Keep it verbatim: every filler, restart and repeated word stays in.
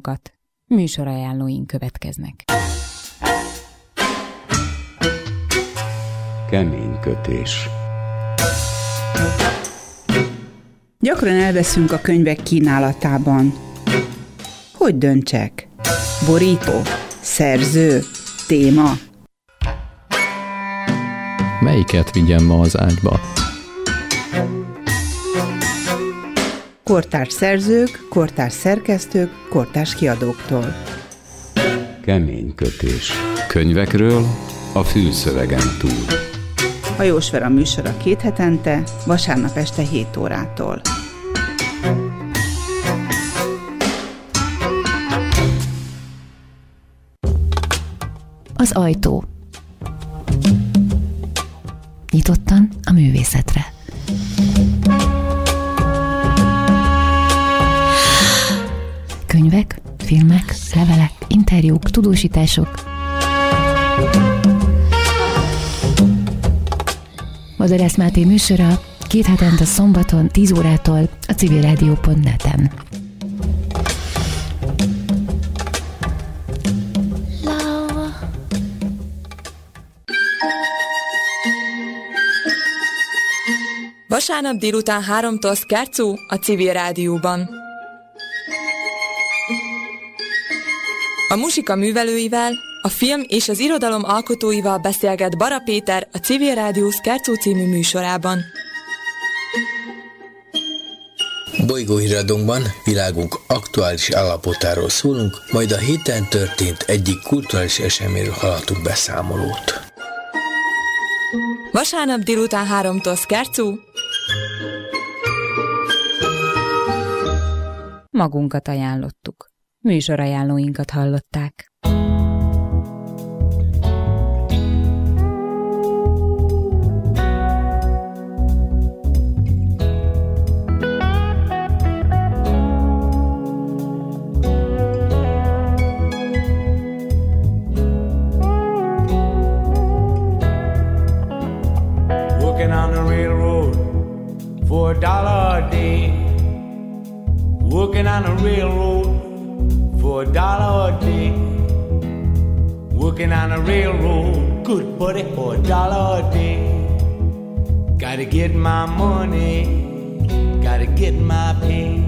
magunkat. Műsorajánlóink következnek. Keménykötés. Gyakran elveszünk a könyvek kínálatában. Hogy döntsek? Borító? Szerző? Téma? Melyiket vigyem ma az ágyba? Kortárs szerzők, kortárs szerkesztők, kortárs kiadóktól. Keménykötés. Könyvekről a fülszövegen túl. Hajós Vera műsora két hetente, vasárnap este hét órától. Az ajtó. Nyitottan a művészetre. Könyvek, filmek, levelek, interjúk, tudósítások. Madarász Máté műsora két hetente szombaton tíz órától a civilrádió pont net-en. Vasárnap délután háromtól Szkárcú a Civil Rádióban. A muzsika művelőivel, a film és az irodalom alkotóival beszélget Bara Péter a Civil Rádió Szkárcú című műsorában. Bolygóhíradónkban világunk aktuális állapotáról szólunk, majd a héten történt egyik kulturális eseményről hallhatunk beszámolót. Vasárnap délután háromtól Szkárcú. Magunkat ajánlottuk. Műsorajánlóinkat hallották. Working on the railroad for a dollar a day. Working on the railroad for a dollar a day. Working on a railroad, good buddy, for a dollar a day. Gotta get my money, gotta get my pay.